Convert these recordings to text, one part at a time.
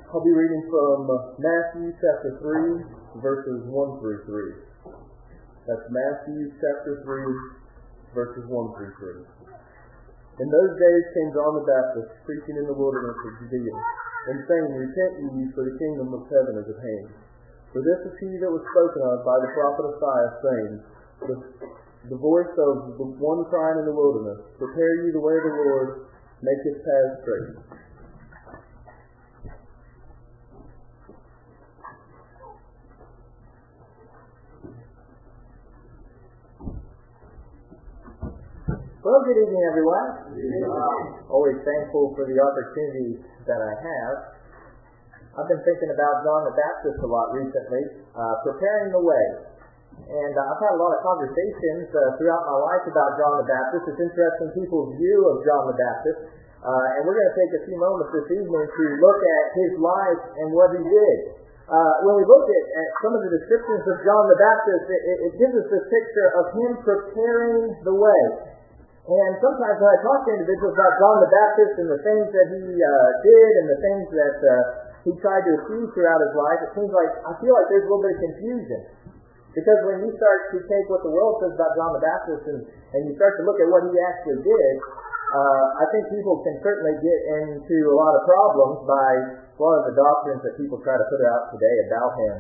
I'll be reading from Matthew chapter 3, verses 1 through 3. That's Matthew chapter 3, verses 1 through 3. In those days came John the Baptist, preaching in the wilderness of Judea, and saying, Repent ye, for the kingdom of heaven is at hand. For this is he that was spoken of by the prophet Isaiah, saying, The voice of the one crying in the wilderness, Prepare ye the way of the Lord, make his path straight. Well, good evening, everyone. Always thankful for the opportunity that I have. I've been thinking about John the Baptist a lot recently, preparing the way. And I've had a lot of conversations throughout my life about John the Baptist. It's interesting people's view of John the Baptist. And we're going to take a few moments this evening to look at his life and what he did. When we look at some of the descriptions of John the Baptist, it gives us this picture of him preparing the way. And sometimes when I talk to individuals about John the Baptist and the things that he did and the things that he tried to achieve throughout his life, it seems like, I feel like there's a little bit of confusion. Because when you start to take what the world says about John the Baptist and you start to look at what he actually did, I think people can certainly get into a lot of problems by a lot of the doctrines that people try to put out today about him.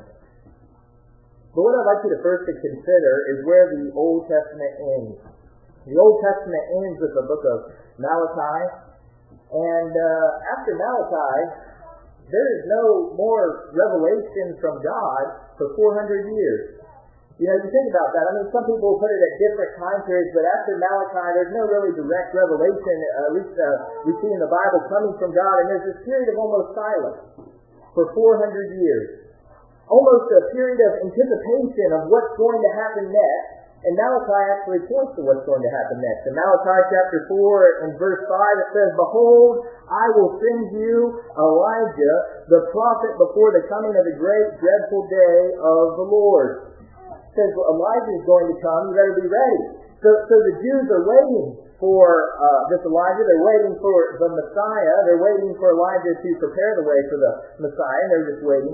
But what I'd like you to first to consider is where the Old Testament ends. The Old Testament ends with the book of Malachi, and after Malachi, there is no more revelation from God for 400 years. You know, you think about that. I mean, some people put it at different time periods, but after Malachi, there's no really direct revelation, at least we see in the Bible, coming from God, and there's this period of almost silence for 400 years. Almost a period of anticipation of what's going to happen next. And Malachi actually points to what's going to happen next. In Malachi chapter 4 and verse 5 it says, Behold, I will send you Elijah, the prophet, before the coming of the great dreadful day of the Lord. It says, Elijah is going to come, you better be ready. So the Jews are waiting for this Elijah. They're waiting for the Messiah. They're waiting for Elijah to prepare the way for the Messiah. And they're just waiting.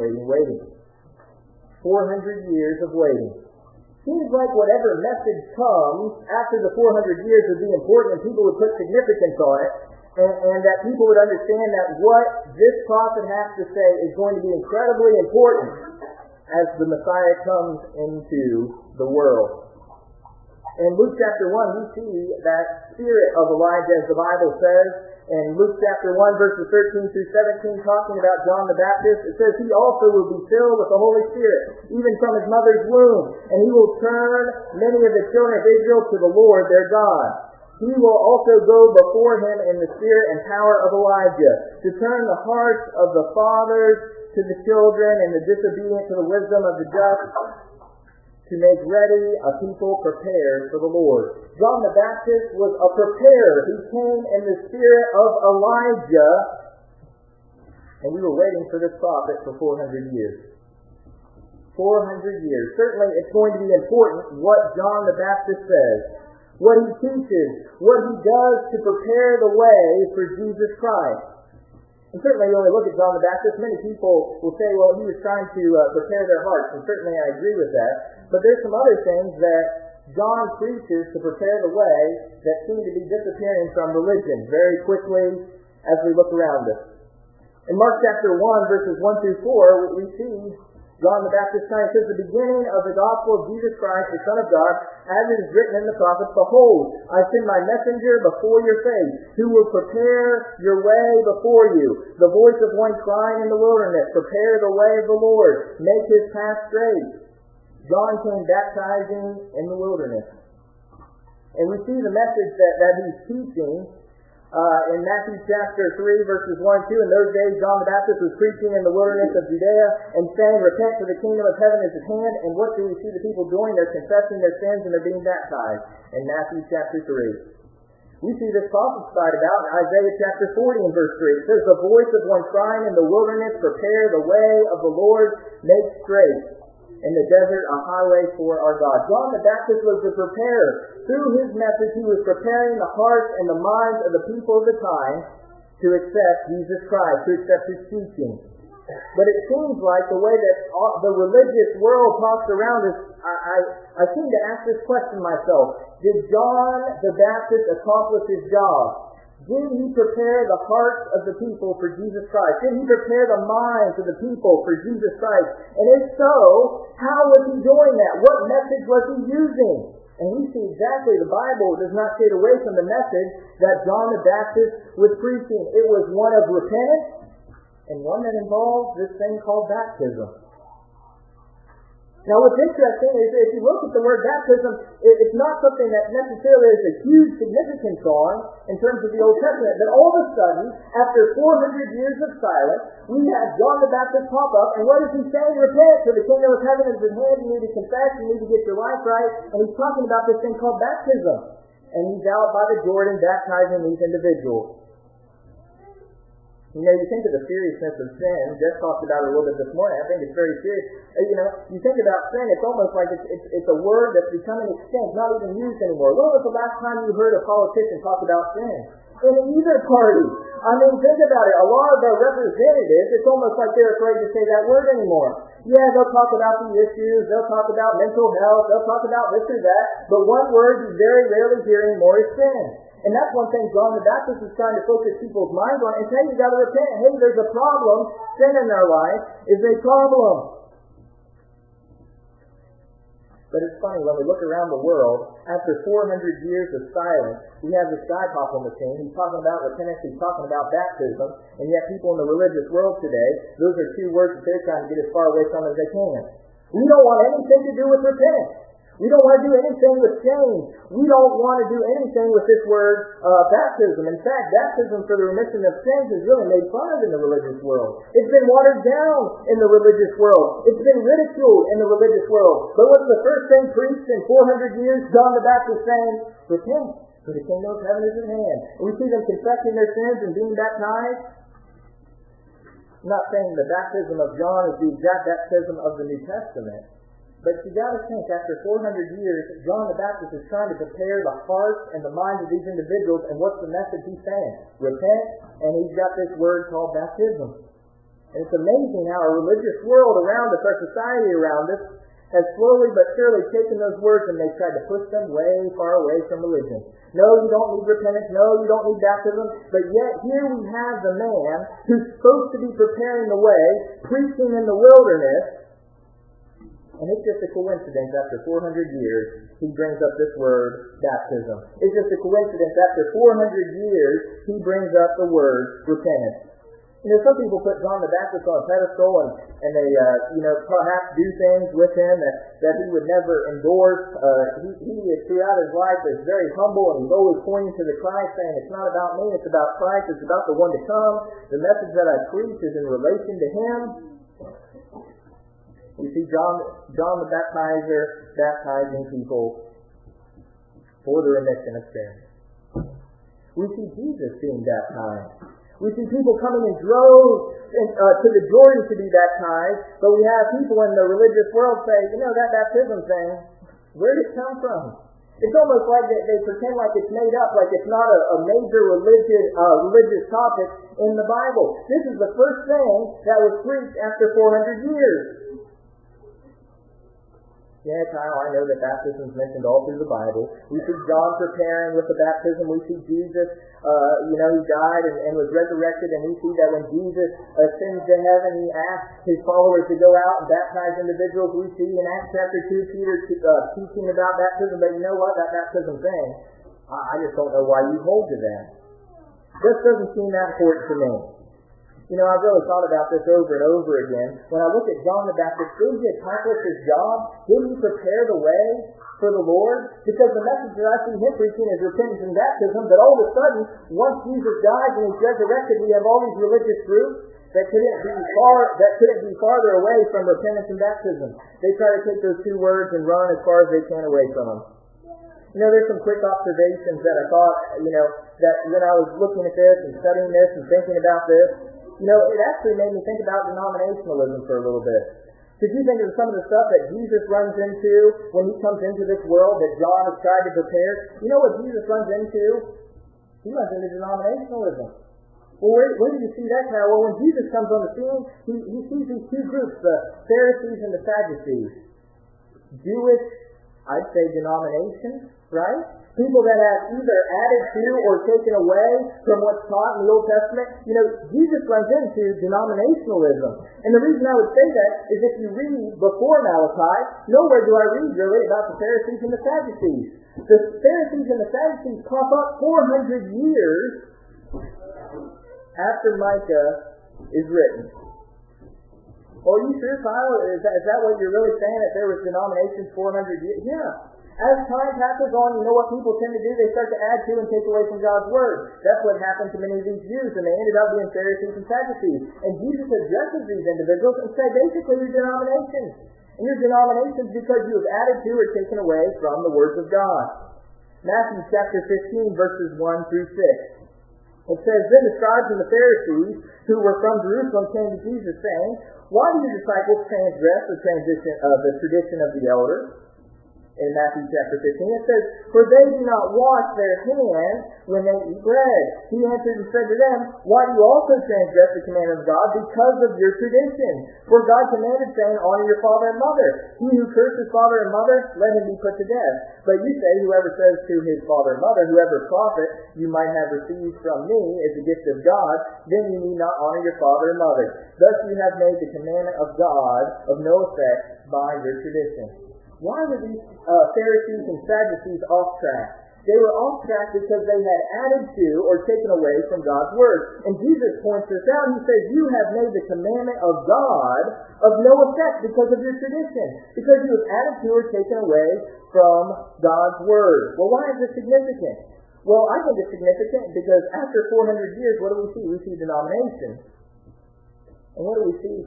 400 years of waiting. Seems like whatever message comes after the 400 years would be important and people would put significance on it and that people would understand that what this prophet has to say is going to be incredibly important as the Messiah comes into the world. In Luke chapter 1 we see that spirit of Elijah, as the Bible says, in Luke chapter 1 verses 13 through 17 talking about John the Baptist. It says he also will be filled with the Holy Spirit, even from his mother's womb, and he will turn many of the children of Israel to the Lord their God. He will also go before him in the spirit and power of Elijah, to turn the hearts of the fathers to the children and the disobedient to the wisdom of the just, to make ready a people prepared for the Lord. John the Baptist was a preparer. He came in the spirit of Elijah, and we were waiting for this prophet for 400 years. 400 years. Certainly it's going to be important what John the Baptist says, what he teaches, what he does to prepare the way for Jesus Christ. And certainly when we look at John the Baptist, many people will say, well, he was trying to prepare their hearts, and certainly I agree with that. But there's some other things that John preaches to prepare the way that seem to be disappearing from religion very quickly as we look around us. In Mark chapter 1, verses 1 through 4, we see John the Baptist kind of says, the beginning of the gospel of Jesus Christ, the Son of God, as it is written in the prophets, Behold, I send my messenger before your face, who will prepare your way before you. The voice of one crying in the wilderness, Prepare the way of the Lord, make his path straight. John came baptizing in the wilderness. And we see the message that he's teaching in Matthew chapter 3, verses 1 and 2. In those days, John the Baptist was preaching in the wilderness of Judea and saying, Repent, for the kingdom of heaven is at hand. And what do we see the people doing? They're confessing their sins and they're being baptized. In Matthew chapter 3. We see this prophesied about in Isaiah chapter 40 and verse 3. It says, The voice of one crying in the wilderness, Prepare the way of the Lord, make straight in the desert a highway for our God. John the Baptist was the preparer. Through his message, he was preparing the hearts and the minds of the people of the time to accept Jesus Christ, to accept His teaching. But it seems like the way that the religious world talks around us, I seem to ask this question myself. Did John the Baptist accomplish his job? Did he prepare the hearts of the people for Jesus Christ? Did he prepare the minds of the people for Jesus Christ? And if so, how was he doing that? What message was he using? And we see exactly the Bible does not take away from the message that John the Baptist was preaching. It was one of repentance and one that involves this thing called baptism. Now what's interesting is if you look at the word baptism, it's not something that necessarily is a huge significance on in terms of the Old Testament. But all of a sudden, after 400 years of silence, we have John the Baptist pop up, and what is he saying? Repent, for the kingdom of heaven is at hand. You need to confess, you need to get your life right. And he's talking about this thing called baptism. And he's out by the Jordan baptizing these individuals. You know, you think of the seriousness of sin. Jeff talked about it a little bit this morning. I think it's very serious. You think about sin, it's almost like it's a word that's becoming extinct, not even used anymore. When was the last time you heard a politician talk about sin? In either party. I mean, think about it. A lot of their representatives, it's almost like they're afraid to say that word anymore. Yeah, they'll talk about the issues, they'll talk about mental health, they'll talk about this or that, but one word you very rarely hear anymore is sin. And that's one thing John the Baptist is trying to focus people's minds on and say, you got to repent. Hey, there's a problem. Sin in our life is a problem. But it's funny, when we look around the world, after 400 years of silence, we have this guy pop on the scene. He's talking about repentance, he's talking about baptism, and yet people in the religious world today, those are two words that they're trying to get as far away from as they can. We don't want anything to do with repentance. We don't want to do anything with change. We don't want to do anything with this word baptism. In fact, baptism for the remission of sins is really made fun of in the religious world. It's been watered down in the religious world. It's been ridiculed in the religious world. But what's the first thing preached in 400 years? John the Baptist saying, repent, for the kingdom of heaven is at hand. And we see them confessing their sins and being baptized. I'm not saying the baptism of John is the exact baptism of the New Testament. But you got to think, after 400 years, John the Baptist is trying to prepare the hearts and the minds of these individuals, and what's the message he's saying? Repent, and he's got this word called baptism. And it's amazing how our religious world around us, our society around us, has slowly but surely taken those words and they've tried to push them way far away from religion. No, you don't need repentance. No, you don't need baptism. But yet here we have the man who's supposed to be preparing the way, preaching in the wilderness. And it's just a coincidence, after 400 years, he brings up this word, baptism. It's just a coincidence, after 400 years, he brings up the word, repentance. You know, some people put John the Baptist on a pedestal and they, perhaps do things with him that he would never endorse. He throughout his life is very humble, and he's always pointing to the Christ, saying, it's not about me, it's about Christ, it's about the one to come. The message that I preach is in relation to him. We see John the Baptizer baptizing people for the remission of sins. We see Jesus being baptized. We see people coming in droves to the Jordan to be baptized, but we have people in the religious world say, that baptism thing, where did it come from? It's almost like they pretend like it's made up, like it's not a major religious topic in the Bible. This is the first thing that was preached after 400 years. Yeah, Kyle, I know that baptism is mentioned all through the Bible. We see John preparing with the baptism. We see Jesus, he died and was resurrected. And we see that when Jesus ascends to heaven, he asked his followers to go out and baptize individuals. We see in Acts chapter 2, Peter teaching about baptism. But you know what? That baptism thing, I just don't know why you hold to that. This doesn't seem that important to me. I've really thought about this over and over again. When I look at John the Baptist, did he accomplish his job? Did he prepare the way for the Lord? Because the message that I see him preaching is repentance and baptism, but all of a sudden, once Jesus dies and he's resurrected, we have all these religious groups that couldn't be farther away from repentance and baptism. They try to take those two words and run as far as they can away from them. There's some quick observations that I thought, that when I was looking at this and studying this and thinking about this, it actually made me think about denominationalism for a little bit. Did you think of some of the stuff that Jesus runs into when he comes into this world that John has tried to prepare? You know what Jesus runs into? He runs into denominationalism. Well, where did you see that, Carol? Well, when Jesus comes on the scene, he sees these two groups, the Pharisees and the Sadducees. Jewish, I'd say, denominations, right? People that have either added to or taken away from what's taught in the Old Testament. Jesus runs into denominationalism. And the reason I would say that is if you read before Malachi, nowhere do I read really about the Pharisees and the Sadducees. The Pharisees and the Sadducees pop up 400 years after Micah is written. Oh, are you sure, Kyle? Is that what you're really saying, that there was denominations 400 years? Yeah. As time passes on, you know what people tend to do? They start to add to and take away from God's Word. That's what happened to many of these Jews, and they ended up being Pharisees and Sadducees. And Jesus addresses these individuals and said, basically, you're denominations. And you're denominations because you have added to or taken away from the words of God. Matthew chapter 15, verses 1 through 6. It says, Then the scribes and the Pharisees, who were from Jerusalem, came to Jesus, saying, Why do your disciples transgress the tradition of the elders? In Matthew chapter 15, it says, For they do not wash their hands when they eat bread. He answered and said to them, Why do you also transgress the commandment of God? Because of your tradition. For God commanded, saying, Honor your father and mother. He who curses father and mother, let him be put to death. But you say, Whoever says to his father and mother, Whoever profit you might have received from me is a gift of God, then you need not honor your father and mother. Thus you have made the commandment of God of no effect by your tradition. Why were these Pharisees and Sadducees off track? They were off track because they had added to or taken away from God's Word. And Jesus points this out. He says, You have made the commandment of God of no effect because of your tradition. Because you have added to or taken away from God's Word. Well, why is this significant? Well, I think it's significant because after 400 years, what do we see? We see denominations. And what do we see?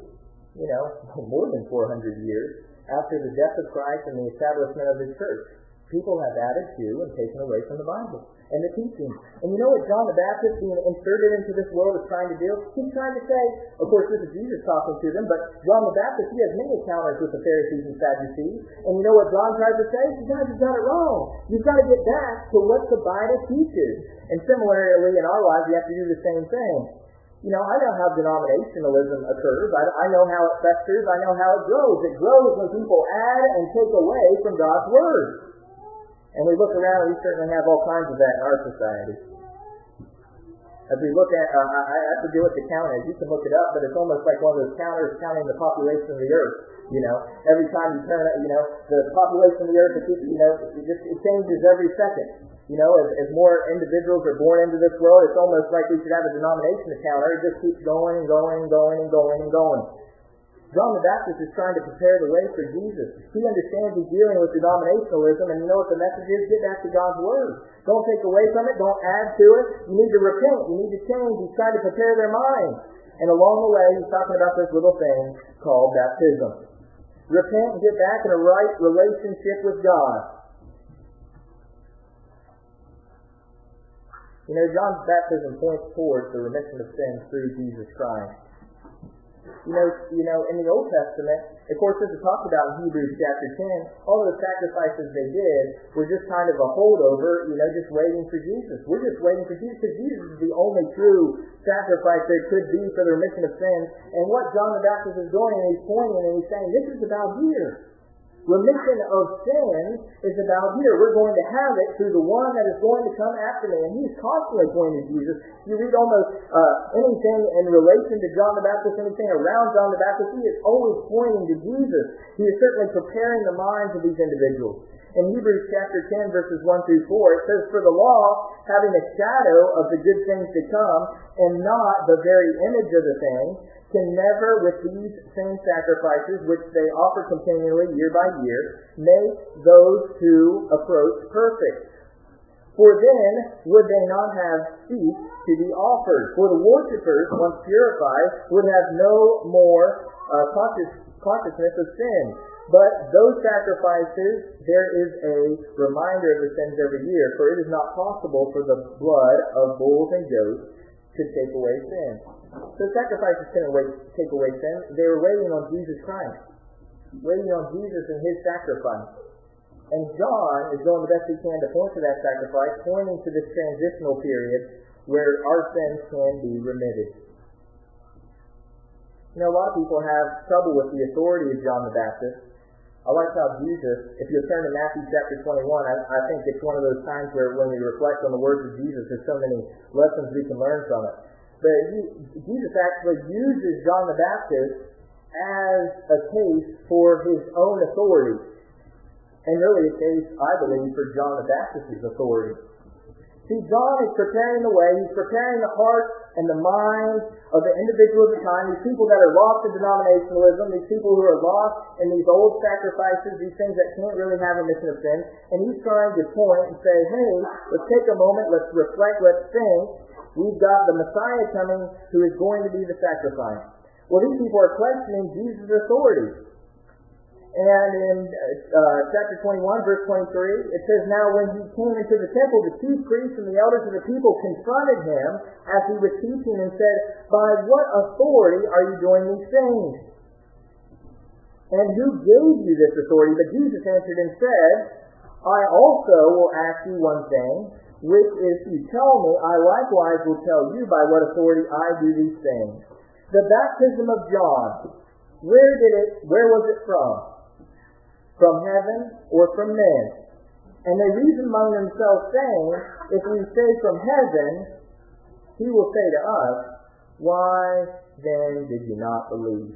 More than 400 years. After the death of Christ and the establishment of His church, people have added to and taken away from the Bible and the teaching. And you know what John the Baptist, being inserted into this world, is trying to do? He's trying to say, of course this is Jesus talking to them, but John the Baptist, he has many encounters with the Pharisees and Sadducees. And you know what John tries to say? You guys have got it wrong. You've got to get back to what the Bible teaches. And similarly in our lives, we have to do the same thing. I know how denominationalism occurs. I know how it festers. I know how it grows. It grows when people add and take away from God's Word. And we look around, we certainly have all kinds of that in our society. As we look at, I forget what the count is. You can look it up, but it's almost like one of those counters counting the population of the earth. Every time you turn it, the population of the earth, it changes every second. As more individuals are born into this world, it's almost like we should have a denomination counter. It just keeps going and going and going and going and going. John the Baptist is trying to prepare the way for Jesus. He understands he's dealing with denominationalism, and you know what the message is? Get back to God's Word. Don't take away from it. Don't add to it. You need to repent. You need to change. He's trying to prepare their minds. And along the way, he's talking about this little thing called baptism. Repent and get back in a right relationship with God. John's baptism points towards the remission of sins through Jesus Christ. In the Old Testament, of course, this is talked about in Hebrews chapter 10, all those sacrifices they did were just kind of a holdover, just waiting for Jesus. We're just waiting for Jesus because Jesus is the only true sacrifice there could be for the remission of sins. And what John the Baptist is doing, and he's pointing and he's saying, this is about here. Remission of sin is about here. We're going to have it through the one that is going to come after me. And he's constantly pointing to Jesus. You read almost anything in relation to John the Baptist, anything around John the Baptist, he is always pointing to Jesus. He is certainly preparing the minds of these individuals. In Hebrews chapter 10, verses 1 through 4, it says, For the law, having a shadow of the good things to come, and not the very image of the thing, can never, with these same sacrifices, which they offer continually year by year, make those who approach perfect. For then would they not have ceased to be offered. For the worshippers, once purified, would have no more consciousness of sin. But those sacrifices, there is a reminder of the sins every year, for it is not possible for the blood of bulls and goats to take away sin. So sacrifices couldn't take away sin. They were waiting on Jesus Christ. Waiting on Jesus and His sacrifice. And John is doing the best he can to point to that sacrifice, pointing to this transitional period where our sins can be remitted. You know, a lot of people have trouble with the authority of John the Baptist. I like how Jesus, if you turn to Matthew chapter 21, I think it's one of those times where when we reflect on the words of Jesus, there's so many lessons we can learn from it. But Jesus actually uses John the Baptist as a case for his own authority. And really a case, I believe, for John the Baptist's authority. See, John is preparing the way, he's preparing the heart and the mind of the individual of the time, these people that are lost in denominationalism, these people who are lost in these old sacrifices, these things that can't really have remission of sin, and he's trying to point and say, hey, let's take a moment, let's reflect, let's think, we've got the Messiah coming who is going to be the sacrifice. Well, these people are questioning Jesus' authority. And in chapter 21, verse 23, it says, Now when he came into the temple, the chief priests and the elders of the people confronted him as he was teaching and said, By what authority are you doing these things? And who gave you this authority? But Jesus answered and said, I also will ask you one thing, which if you tell me, I likewise will tell you by what authority I do these things. The baptism of John, where was it from? From heaven or from men? And they reasoned among themselves, saying, If we say from heaven, he will say to us, Why then did you not believe?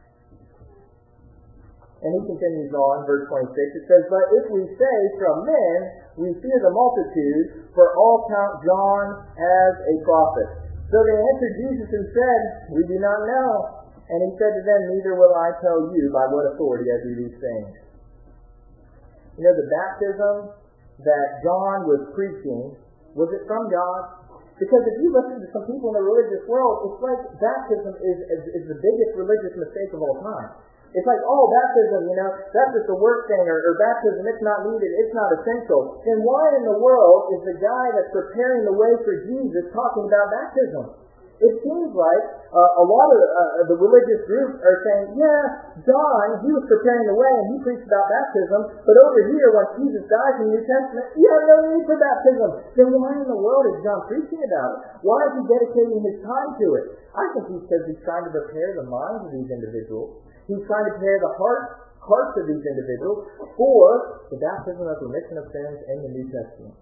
And he continues on, verse 26, it says, But if we say from men, we fear the multitude, for all count John as a prophet. So they answered Jesus and said, We do not know. And he said to them, Neither will I tell you by what authority I do these things. You know, the baptism that John was preaching, was it from God? Because if you listen to some people in the religious world, it's like baptism is the biggest religious mistake of all time. It's like, baptism, that's just a work thing, or baptism, it's not needed, it's not essential. Then why in the world is the guy that's preparing the way for Jesus talking about baptism? It seems like a lot of the religious groups are saying, John, he was preparing the way and he preached about baptism, but over here, when Jesus dies in the New Testament, you have no need for baptism. Then why in the world is John preaching about it? Why is he dedicating his time to it? I think because he's trying to prepare the minds of these individuals. He's trying to prepare the hearts of these individuals for the baptism of remission of sins in the New Testament.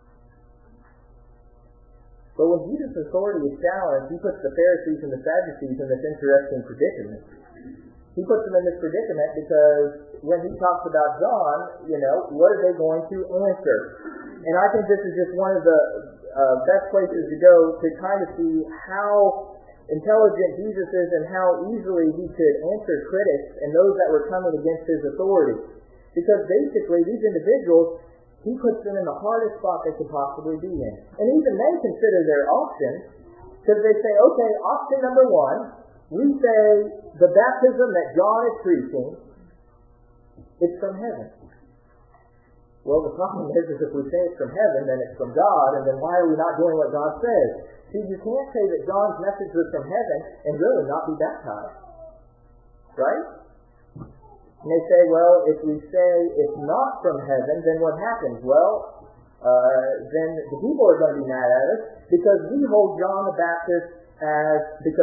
But when Jesus' authority is challenged, he puts the Pharisees and the Sadducees in this interesting predicament. He puts them in this predicament because when he talks about John, what are they going to answer? And I think this is just one of the best places to go to kind of see how intelligent Jesus is and how easily he could answer critics and those that were coming against his authority. Because basically, these individuals, he puts them in the hardest spot they could possibly be in. And even they consider their options, because they say, okay, option number one, we say the baptism that John is preaching, it's from heaven. Well, the problem is if we say it's from heaven, then it's from God, and then why are we not doing what God says? See, you can't say that John's message was from heaven and really not be baptized. Right? And they say, well, if we say it's not from heaven, then what happens? Well, then the people are going to be mad at us because they hold John the Baptist as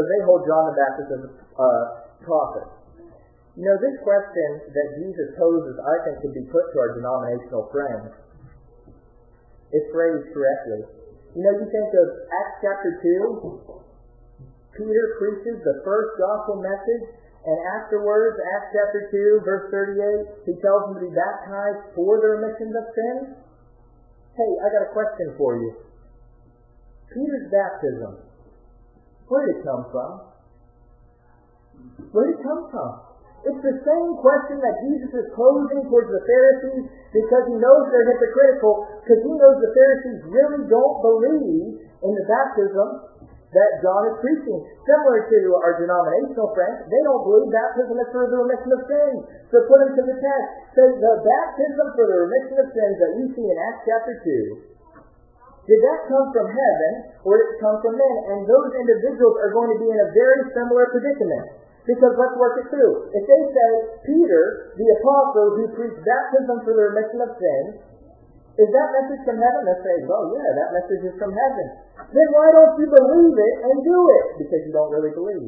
a prophet. This question that Jesus poses, I think, could be put to our denominational friends. It's phrased correctly. You think of Acts chapter 2. Peter preaches the first gospel message. And afterwards, Acts chapter 2, verse 38, he tells them to be baptized for the remission of sins. Hey, I got a question for you. Peter's baptism, where did it come from? Where did it come from? It's the same question that Jesus is posing towards the Pharisees because he knows they're hypocritical, because he knows the Pharisees really don't believe in the baptism that John is preaching. Similar to our denominational friends, they don't believe baptism is for the remission of sins. So put them to the test. So the baptism for the remission of sins that we see in Acts chapter 2, did that come from heaven or did it come from men? And those individuals are going to be in a very similar predicament. Because let's work it through. If they say, Peter, the apostle who preached baptism for the remission of sins, Is that message from heaven? They say, well, yeah, that message is from heaven. Then why don't you believe it and do it? Because you don't really believe.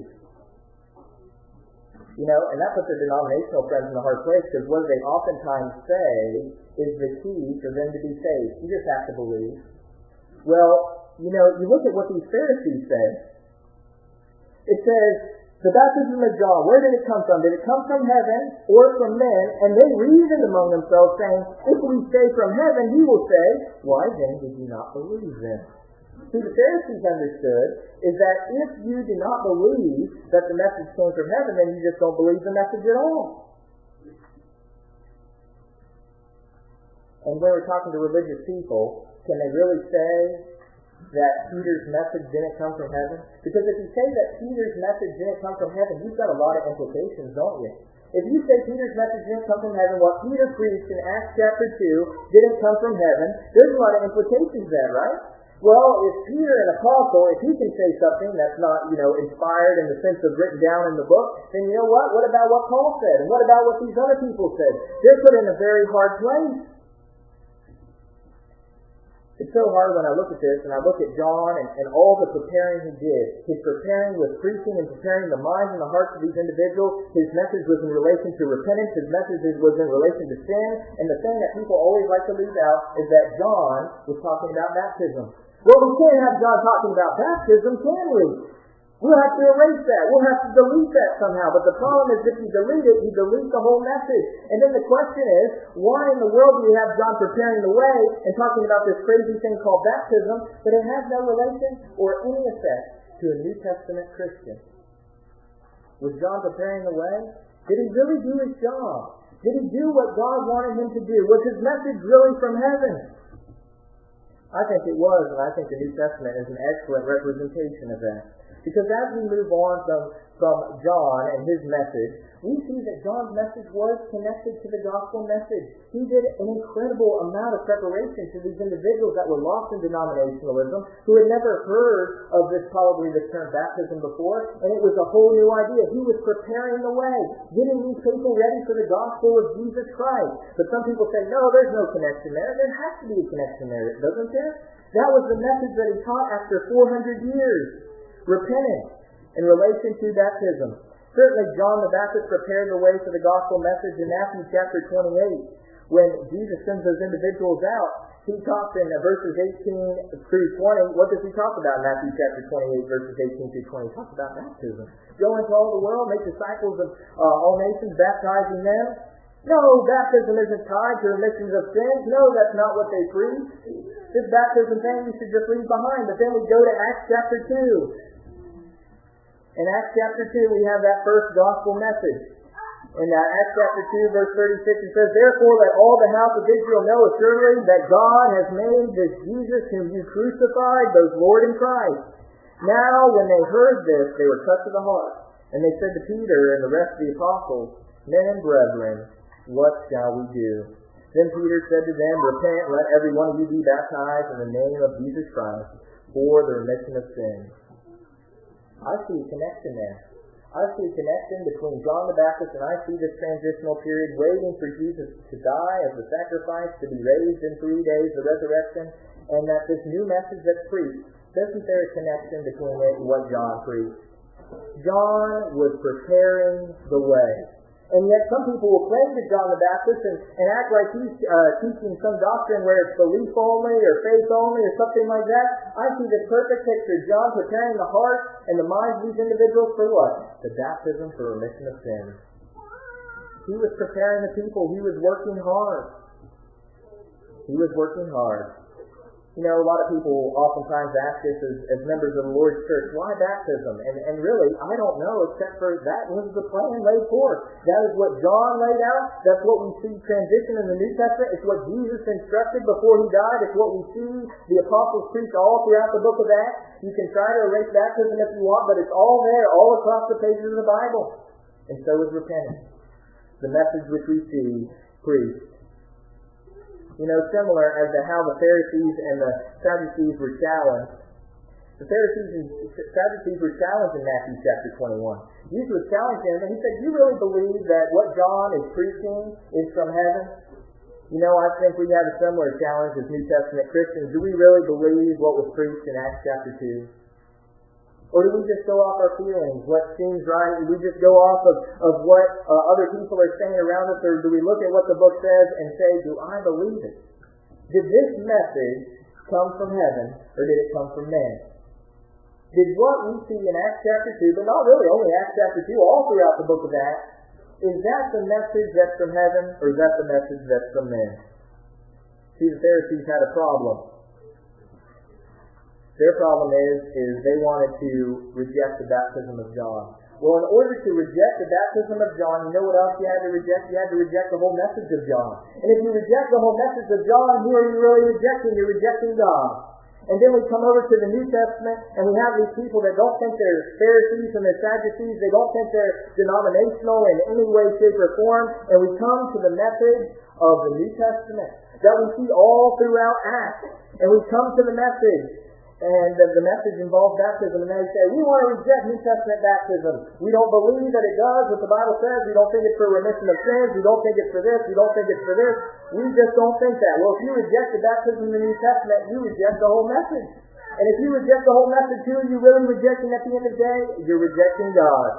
And that puts their denominational friends in a hard place, because what they oftentimes say is the key for them to be saved. You just have to believe. Well, you look at what these Pharisees say. It says, the baptism of John, where did it come from? Did it come from heaven or from men? And they reasoned among themselves, saying, if we say from heaven, he will say, why then did you not believe them? See, the Pharisees understood is that if you do not believe that the message came from heaven, then you just don't believe the message at all. And when we're talking to religious people, can they really say that Peter's message didn't come from heaven? Because if you say that Peter's message didn't come from heaven, you've got a lot of implications, don't you? If you say Peter's message didn't come from heaven, what Peter preached in Acts chapter 2 didn't come from heaven, there's a lot of implications there, right? Well, if Peter, an apostle, if he can say something that's not, inspired in the sense of written down in the book, then you know what? What about what Paul said? And what about what these other people said? They're put in a very hard place. It's so hard when I look at this, and I look at John and all the preparing he did. His preparing with preaching and preparing the minds and the hearts of these individuals. His message was in relation to repentance. His message was in relation to sin. And the thing that people always like to leave out is that John was talking about baptism. Well, we can't have John talking about baptism, can we? We'll have to erase that. We'll have to delete that somehow. But the problem is, if you delete it, you delete the whole message. And then the question is, why in the world do we have John preparing the way and talking about this crazy thing called baptism, but it has no relation or any effect to a New Testament Christian? Was John preparing the way? Did he really do his job? Did he do what God wanted him to do? Was his message really from heaven? I think it was, and I think the New Testament is an excellent representation of that. Because as we move on from John and his message, we see that John's message was connected to the gospel message. He did an incredible amount of preparation to these individuals that were lost in denominationalism, who had never heard of this term baptism before, and it was a whole new idea. He was preparing the way, getting these people ready for the gospel of Jesus Christ. But some people say, no, there's no connection there. There has to be a connection there, doesn't there? That was the message that he taught after 400 years. Repentance in relation to baptism. Certainly John the Baptist prepared the way for the gospel message in Matthew chapter 28. When Jesus sends those individuals out, he talks in verses 18 through 20. What does he talk about in Matthew chapter 28, verses 18 through 20? He talks about baptism. Go into all the world, make disciples of all nations, baptizing them. No, baptism isn't tied to remissions of sins. No, that's not what they preach. This baptism thing we should just leave behind. But then we go to Acts chapter 2. In Acts chapter 2, we have that first gospel message. In Acts chapter 2, verse 36, it says, therefore let all the house of Israel know assuredly that God has made this Jesus whom you crucified, both Lord and Christ. Now, when they heard this, they were cut to the heart. And they said to Peter and the rest of the apostles, men and brethren, what shall we do? Then Peter said to them, repent, let every one of you be baptized in the name of Jesus Christ for the remission of sins. I see a connection there. I see a connection between John the Baptist and I see this transitional period waiting for Jesus to die as a sacrifice, to be raised in 3 days, the resurrection, and that this new message that's preached, isn't there a connection between it and what John preached? John was preparing the way. And yet some people will claim to John the Baptist and act like he's teaching some doctrine where it's belief only or faith only or something like that. I see the perfect picture. John preparing the heart and the minds of these individuals for what? The baptism for remission of sins. He was preparing the people. He was working hard. He was working hard. A lot of people oftentimes ask us as members of the Lord's Church, why baptism? And really, I don't know, except for that was the plan laid forth. That is what John laid out. That's what we see transition in the New Testament. It's what Jesus instructed before he died. It's what we see the apostles preach all throughout the book of Acts. You can try to erase baptism if you want, but it's all there, all across the pages of the Bible. And so is repentance. The message which we see preached. Similar as to how the Pharisees and the Sadducees were challenged. The Pharisees and Sadducees were challenged in Matthew chapter 21. Jesus was challenging them, and he said, you really believe that what John is preaching is from heaven? I think we have a similar challenge as New Testament Christians. Do we really believe what was preached in Acts chapter 2? Or do we just go off our feelings, what seems right? Do we just go off of what other people are saying around us? Or do we look at what the book says and say, do I believe it? Did this message come from heaven, or did it come from men? Did what we see in Acts chapter 2, but not really only Acts chapter 2, all throughout the book of Acts, is that the message that's from heaven, or is that the message that's from men? See, the Pharisees had a problem. Their problem is they wanted to reject the baptism of John. Well, in order to reject the baptism of John, you know what else you had to reject? You had to reject the whole message of John. And if you reject the whole message of John, who are you really rejecting? You're rejecting God. And then we come over to the New Testament, and we have these people that don't think they're Pharisees and they're Sadducees. They don't think they're denominational in any way, shape, or form. And we come to the message of the New Testament that we see all throughout Acts. And we come to the message. And the message involves baptism, and they say, we want to reject New Testament baptism. We don't believe that it does what the Bible says. We don't think it's for remission of sins. We don't think it's for this. We don't think it's for this. We just don't think that. Well, if you reject the baptism in the New Testament, you reject the whole message. And if you reject the whole message too, you're really rejecting, at the end of the day, you're rejecting God.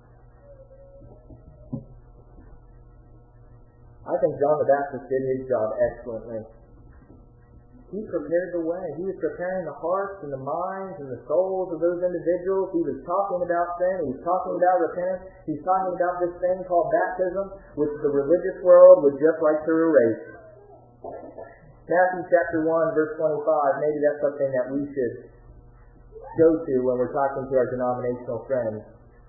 I think John the Baptist did his job excellently. He prepared the way. He was preparing the hearts and the minds and the souls of those individuals. He was talking about sin. He was talking about repentance. He's talking about this thing called baptism, which the religious world would just like to erase. Matthew chapter 1, verse 25. Maybe that's something that we should go to when we're talking to our denominational friends.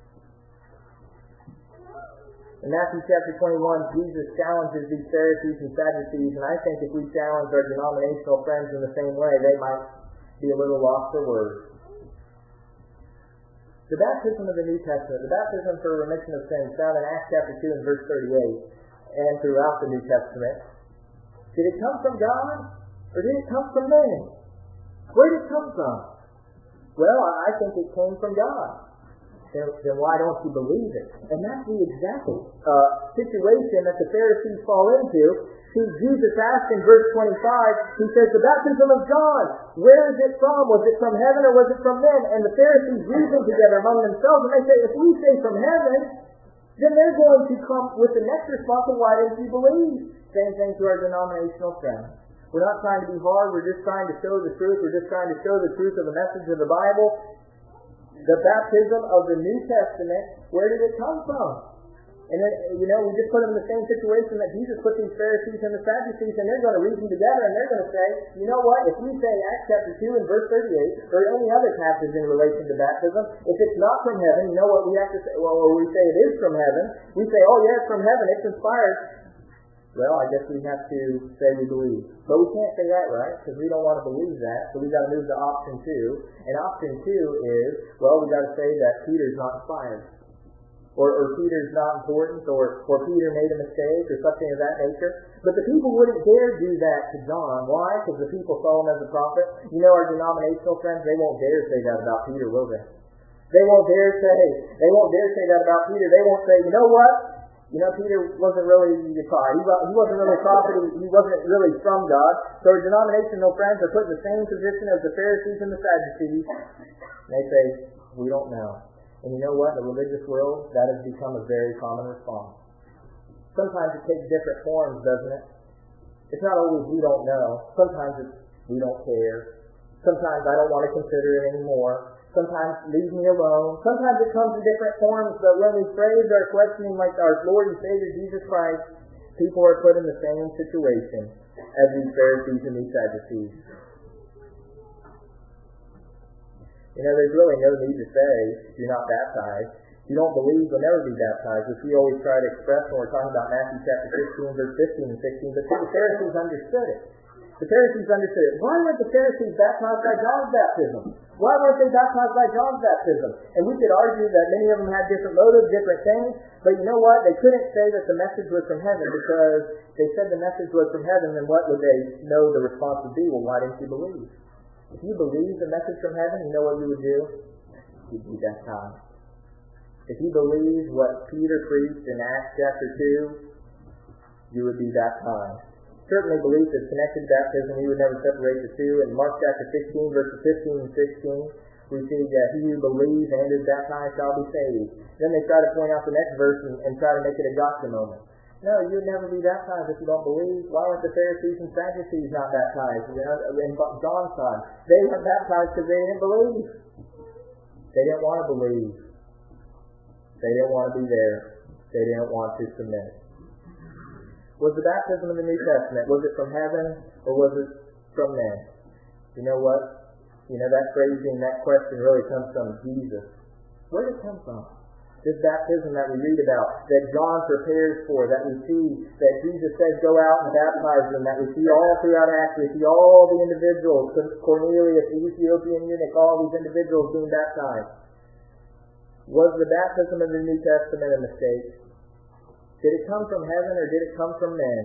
In Matthew chapter 21, Jesus challenges these Pharisees and Sadducees, and I think if we challenge our denominational friends in the same way, they might be a little lost for words. The baptism of the New Testament, the baptism for remission of sins, found in Acts chapter 2 and verse 38, and throughout the New Testament, did it come from God, or did it come from men? Where did it come from? Well, I think it came from God. Then why don't you believe it? And that's the exact situation that the Pharisees fall into. See, Jesus asked in verse 25, he says, the baptism of John, where is it from? Was it from heaven or was it from men? And the Pharisees reason together among themselves, and they say, if we say from heaven, then they're going to come with the next response of why didn't you believe? Same thing to our denominational friends. We're not trying to be hard, we're just trying to show the truth, we're just trying to show the truth of the message of the Bible. The baptism of the New Testament, where did it come from? And then, we just put them in the same situation that Jesus put these Pharisees and the Sadducees, and they're going to reason together, and they're going to say, you know what, if we say Acts chapter 2 and verse 38, or any other passage in relation to baptism, if it's not from heaven, you know what we have to say? Well, we say it is from heaven. We say, oh yeah, it's from heaven, it's inspired. Well, I guess we have to say we believe. But we can't say that, right? Because we don't want to believe that. So we've got to move to option 2. And option 2 is, well, we've got to say that Peter's not inspired. Or Peter's not important, or Peter made a mistake, or something of that nature. But the people wouldn't dare do that to John. Why? Because the people saw him as a prophet. Our denominational friends, they won't dare say that about Peter, will they? They won't dare say that about Peter. They won't say, you know what? Peter wasn't really a prophet. He wasn't really a prophet. He wasn't really from God. So our denominational friends are put in the same position as the Pharisees and the Sadducees. And they say, we don't know. And you know what? In the religious world, that has become a very common response. Sometimes it takes different forms, doesn't it? It's not always we don't know. Sometimes it's we don't care. Sometimes I don't want to consider it anymore. Sometimes leave me alone. Sometimes it comes in different forms, but when we phrase our questioning like our Lord and Savior Jesus Christ, people are put in the same situation as these Pharisees and these Sadducees. There's really no need to say, you're not baptized. If you don't believe, you'll never be baptized, which we always try to express when we're talking about Matthew chapter 15, verse 15 and 16. But the Pharisees understood it. The Pharisees understood it. Why weren't the Pharisees baptized by John's baptism? Why weren't they baptized by John's baptism? And we could argue that many of them had different motives, different things, but you know what? They couldn't say that the message was from heaven because they said the message was from heaven, then what would they know the response would be? Well, why didn't you believe? If you believe the message from heaven, you know what you would do? You'd be baptized. If you believe what Peter preached in Acts chapter 2, you would be baptized. certainly belief is connected to baptism. We would never separate the two. In Mark chapter 16, verses 15 and 16, we see that he who believes and is baptized shall be saved. Then they try to point out the next verse and try to make it a gotcha moment. No, you would never be baptized if you don't believe. Why weren't the Pharisees and Sadducees not baptized? In John's time, they weren't baptized because they didn't believe. They didn't want to believe. They didn't want to be there. They didn't want to submit. Was the baptism in the New Testament, was it from heaven or was it from men? You know what? That phrasing, that question really comes from Jesus. Where did it come from? This baptism that we read about, that John prepares for, that we see, that Jesus says go out and baptize them, that we see all throughout Acts, we see all the individuals, Cornelius, the Ethiopian eunuch, all these individuals being baptized. Was the baptism of the New Testament a mistake? Did it come from heaven or did it come from men?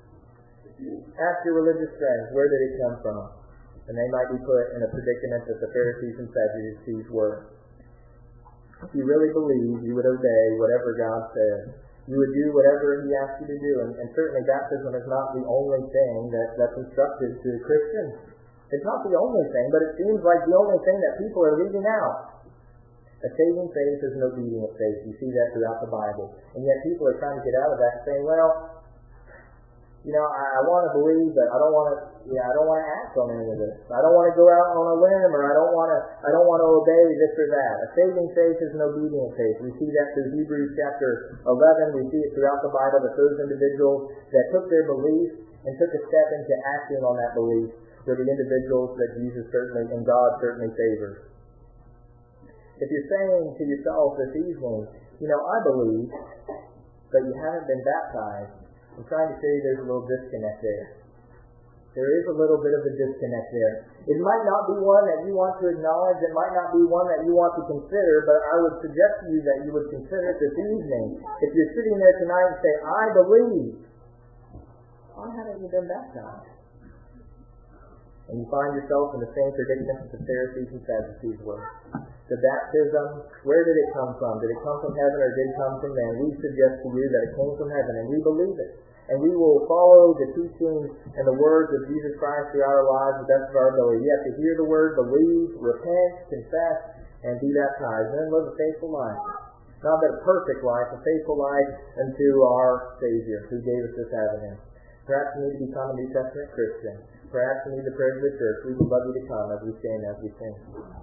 Ask your religious friends, where did it come from? And they might be put in a predicament that the Pharisees and Sadducees were. If you really believe, you would obey whatever God says. You would do whatever He asks you to do. And certainly baptism is not the only thing that's instructed to Christians. It's not the only thing, but it seems like the only thing that people are leaving out. A saving faith is an obedient faith. You see that throughout the Bible. And yet people are trying to get out of that and saying, well, I want to believe, but I don't want to act on any of this. I don't want to go out on a limb, or I don't want to obey this or that. A saving faith is an obedient faith. We see that through Hebrews chapter 11. We see it throughout the Bible that those individuals that took their belief and took a step into acting on that belief were the individuals that Jesus certainly and God certainly favors. If you're saying to yourself this evening, I believe, but you haven't been baptized, I'm trying to say there's a little disconnect there. There is a little bit of a disconnect there. It might not be one that you want to acknowledge. It might not be one that you want to consider, but I would suggest to you that you would consider it this evening. If you're sitting there tonight and say, I believe, why haven't you been baptized? And you find yourself in the same predicament that the Pharisees and Sadducees were. The baptism, where did it come from? Did it come from heaven or did it come from man? We suggest to you that it came from heaven, and we believe it. And we will follow the teachings and the words of Jesus Christ throughout our lives to the best of our ability. You have to hear the word, believe, repent, confess, and be baptized, and then live a faithful life. Not that a perfect life, a faithful life unto our Savior, who gave us this avenue. Perhaps you need to become a New Testament Christian. Perhaps you need the prayer of the church. We would love you to come as we stand, as we sing.